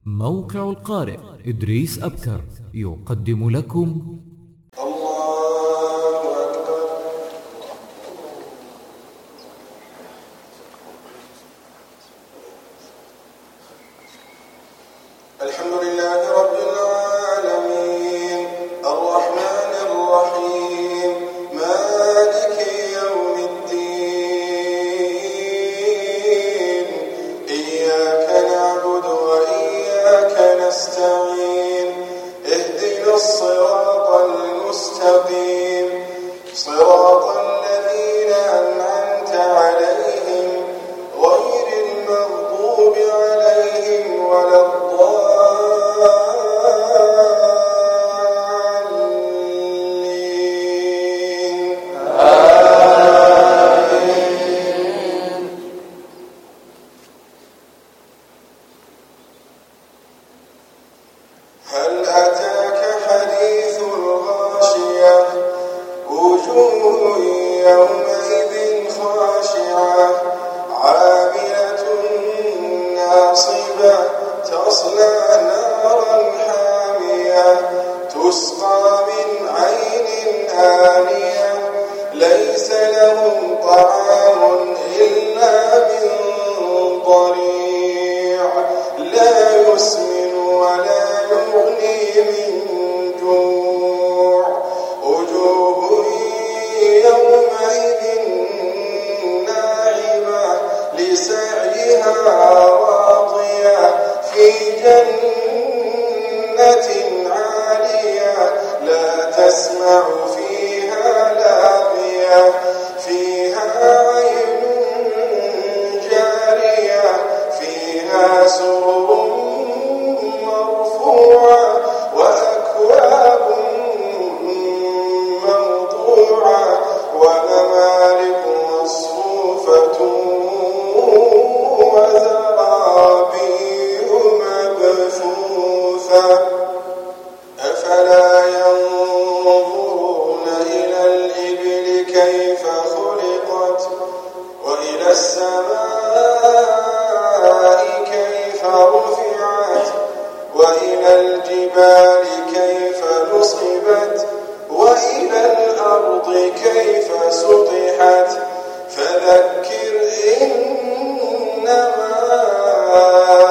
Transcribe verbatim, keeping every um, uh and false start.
موقع القارئ إدريس أبكر يقدم لكم الله أكبر. الحمد لله رب العالمين الرحمن الرحيم مالك يوم الدين إياك نعبد وإياك نستعين اهدنا الصراط المستقيم صراط الذين أنعمت عليهم غير المغضوب عليهم ولا الضالين آمين. هل أتاك حديث الغاشية وجوه يومئذ خاشعة عاملة ناصبة تصلى نارا حامية تسقى من عين آنية ليس لهم طعام إلا من ضريع لا يسمن ولا يغني من جوع وجوه يومئذ ناعمة لسعيها راضية في جنة عالية لا تسمع فيها لاغية فيها عين جارية فيها سرر مرفوعة وأكواب موضوعة ونمارق مصفوفة وزرابي مبثوثة أفلا ينظرون إلى الإبل كيف خلقت وإلى السماء كيف رفعت وإلى الجبال كيف نصبت وإلى الأرض كيف سطحت فذكر إنما